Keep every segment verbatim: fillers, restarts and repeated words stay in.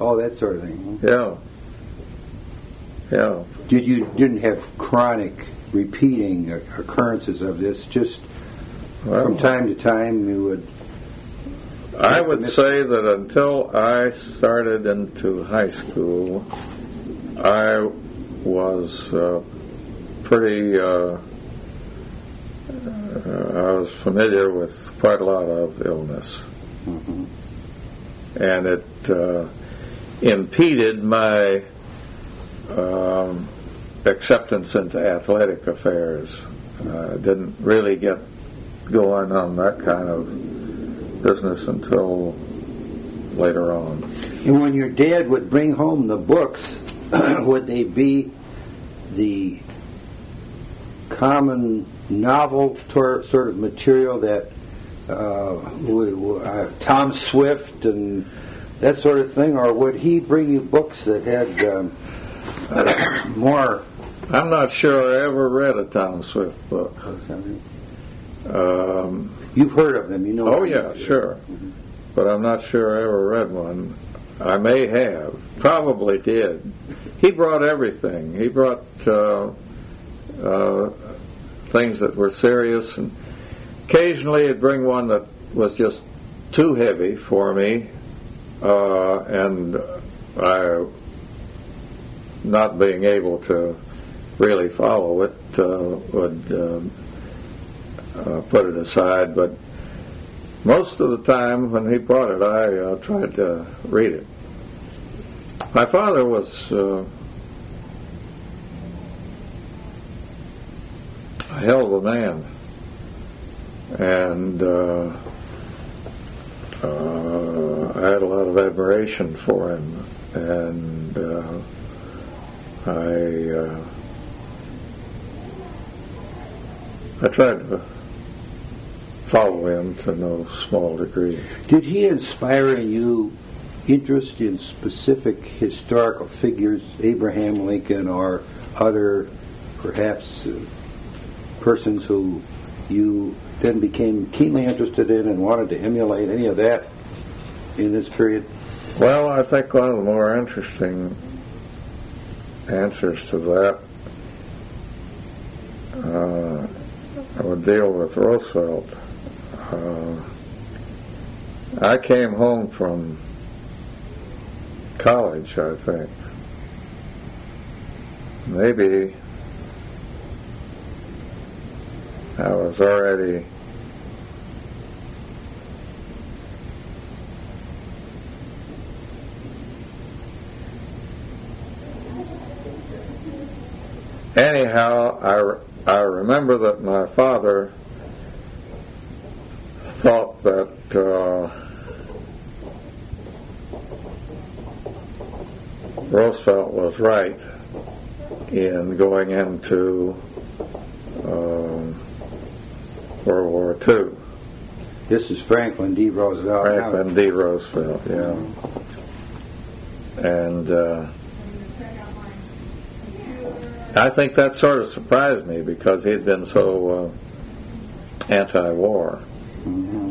Oh, that sort of thing. Yeah. Yeah. Did you didn't have chronic repeating occurrences of this? Just well, from time to time you would. I would say that until I started into high school, I was uh, pretty. Uh, uh, I was familiar with quite a lot of illness, mm-hmm. and it uh, impeded my um, acceptance into athletic affairs. I uh, didn't really get going on that kind of business until later on. And when your dad would bring home the books, would they be the common novel tor- sort of material that uh, would, uh, Tom Swift and that sort of thing, or would he bring you books that had um, uh, more? I'm not sure I ever read a Tom Swift book. Um, You've heard of them, you know. Oh yeah, sure, mm-hmm. But I'm not sure I ever read one. I may have, probably did. He brought everything. He brought uh, uh, things that were serious, and occasionally he'd bring one that was just too heavy for me, uh, and I, not being able to really follow it, uh, would uh, uh, put it aside. But most of the time when he brought it, I uh, tried to read it. My father was uh, a hell of a man, and uh, uh, I had a lot of admiration for him, and uh, I uh, I tried to follow him to no small degree. Did he inspire in you interest in specific historical figures, Abraham Lincoln or other, perhaps, uh, persons who you then became keenly interested in and wanted to emulate? Any of that in this period? Well, I think one of the more interesting answers to that uh, would deal with Roosevelt. Uh, I came home from college, I think. Maybe I was already anyhow, I, I remember that my father thought that uh, Roosevelt was right in going into um, World War Two. This is Franklin D. Roosevelt. Franklin D. Roosevelt, yeah. And uh, I think that sort of surprised me because he had been so uh, anti-war. Mm-hmm.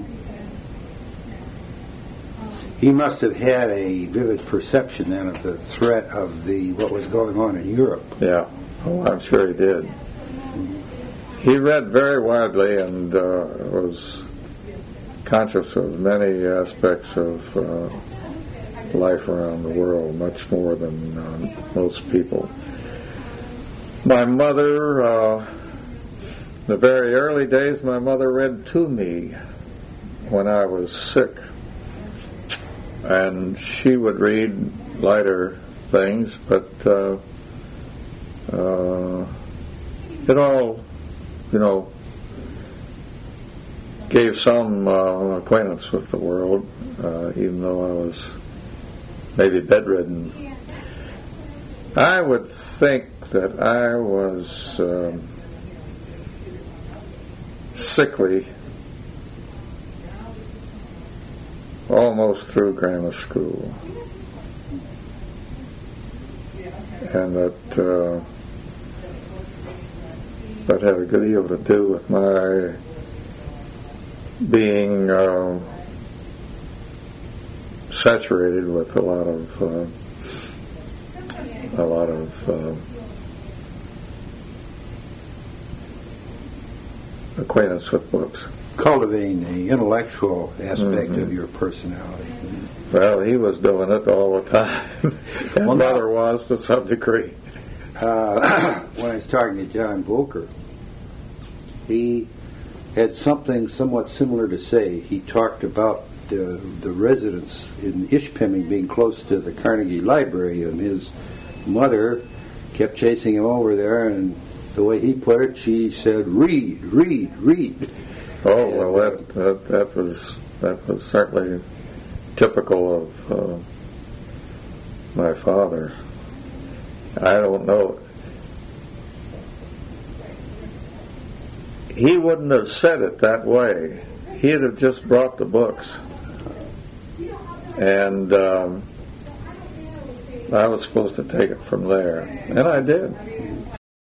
He must have had a vivid perception then of the threat of the what was going on in Europe. Yeah, oh, I'm sure he did. Mm-hmm. He read very widely and uh, was conscious of many aspects of uh, life around the world, much more than uh, most people. My mother, uh, the very early days, my mother read to me when I was sick. And she would read lighter things, but uh, uh, it all, you know, gave some uh, acquaintance with the world, uh, even though I was maybe bedridden. I would think that I was um, sickly almost through grammar school, and that uh, that had a good deal to do with my being uh, saturated with a lot of uh, a lot of uh, acquaintance with books. Cultivating the intellectual aspect Mm-hmm. of your personality. Well, he was doing it all the time. And Well, Mother was to some degree. Uh, when I was talking to John Volker, he had something somewhat similar to say. He talked about the, the residence in Ishpeming being close to the Carnegie Library, and his mother kept chasing him over there, and the way he put it, she said, "Read, read, read." Oh, well, that, that that was that was certainly typical of uh, my father. I don't know. He wouldn't have said it that way. He'd have just brought the books, and um, I was supposed to take it from there, and I did.